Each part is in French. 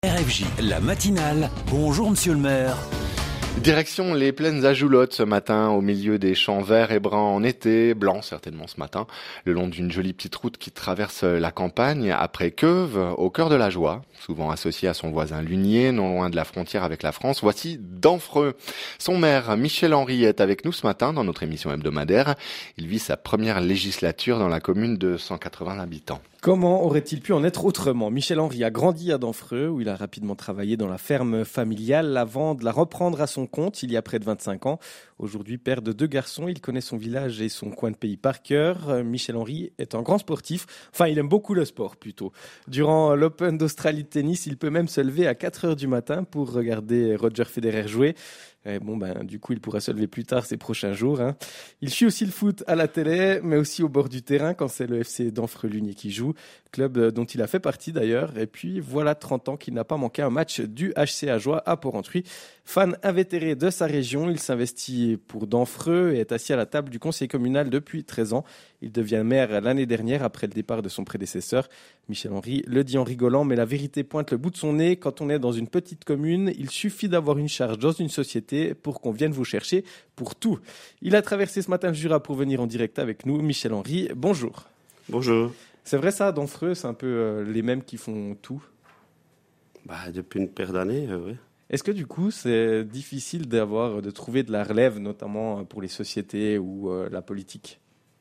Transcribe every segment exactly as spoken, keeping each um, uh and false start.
R F J, la matinale. Bonjour monsieur le maire. Direction les plaines Ajoulottes ce matin, au milieu des champs verts et bruns en été, blancs certainement ce matin, le long d'une jolie petite route qui traverse la campagne, après Queuve, au cœur de la joie, souvent associé à son voisin Lunier, non loin de la frontière avec la France. Voici Denfreux. Son maire, Michel Henry, est avec nous ce matin dans notre émission hebdomadaire. Il vit sa première législature dans la commune de cent quatre-vingts habitants. Comment aurait-il pu en être autrement ? Michel Henry a grandi à Denfreux, où il a rapidement travaillé dans la ferme familiale avant de la reprendre à son compte il y a près de vingt-cinq ans. Aujourd'hui, père de deux garçons, il connaît son village et son coin de pays par cœur. Michel Henry est un grand sportif. Enfin, il aime beaucoup le sport plutôt. Durant l'Open d'Australie de tennis, il peut même se lever à quatre heures du matin pour regarder Roger Federer jouer. Et bon, ben, du coup, il pourra se lever plus tard ces prochains jours. Hein. Il suit aussi le foot à la télé, mais aussi au bord du terrain quand c'est le F C Denfreux-Lunier qui joue, club dont il a fait partie d'ailleurs. Et puis voilà trente ans qu'il n'a pas manqué un match du H C Ajoie à Porrentruy. Fan invétéré de sa région, il s'investit pour Denfreux et est assis à la table du conseil communal depuis treize ans. Il devient maire l'année dernière après le départ de son prédécesseur. Michel Henry le dit en rigolant, mais la vérité pointe le bout de son nez. Quand on est dans une petite commune, il suffit d'avoir une charge dans une société pour qu'on vienne vous chercher pour tout. Il a traversé ce matin le Jura pour venir en direct avec nous. Michel Henry, bonjour. Bonjour. C'est vrai ça, Denfreux, c'est un peu euh, les mêmes qui font tout? Bah, depuis une paire d'années, euh, oui. Est-ce que du coup, c'est difficile d'avoir, de trouver de la relève, notamment pour les sociétés ou euh, la politique?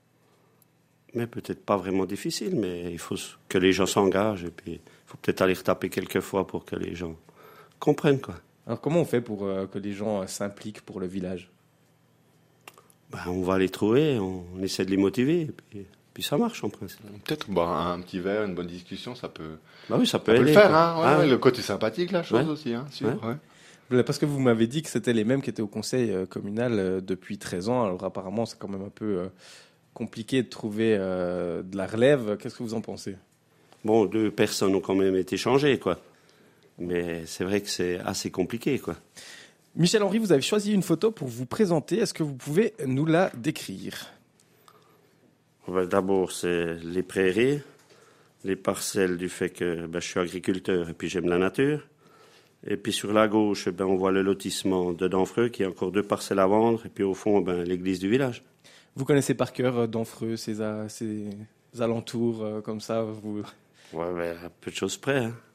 Mais peut-être pas vraiment difficile, mais il faut que les gens s'engagent et puis il faut peut-être aller retaper quelques fois pour que les gens comprennent, quoi. Alors comment on fait pour euh, que les gens euh, s'impliquent pour le village? Bah, on va les trouver, on, on essaie de les motiver et puis, puis ça marche en principe. Peut-être boire un petit verre, une bonne discussion, ça peut, Bah oui, ça peut, ça peut aider, le faire. quoi. Hein, ouais, Ah, ouais, le côté sympathique, la chose ouais. aussi. Hein, sûr, Ouais. ouais. Parce que vous m'avez dit que c'était les mêmes qui étaient au conseil euh, communal euh, depuis treize ans. Alors apparemment, c'est quand même un peu euh, compliqué de trouver euh, de la relève. Qu'est-ce que vous en pensez? Bon, deux personnes ont quand même été changées, quoi. Mais c'est vrai que c'est assez compliqué, quoi. Michel Henry, vous avez choisi une photo pour vous présenter. Est-ce que vous pouvez nous la décrire? Ben, d'abord, c'est les prairies, les parcelles du fait que ben, je suis agriculteur et puis j'aime la nature. Et puis sur la gauche, ben, on voit le lotissement de Denfreux qui a encore deux parcelles à vendre. Et puis au fond, ben, l'église du village. Vous connaissez par cœur euh, Denfreux, ses, a- ses alentours euh, comme ça vous... Ouais, ben, à peu de choses près. Hein.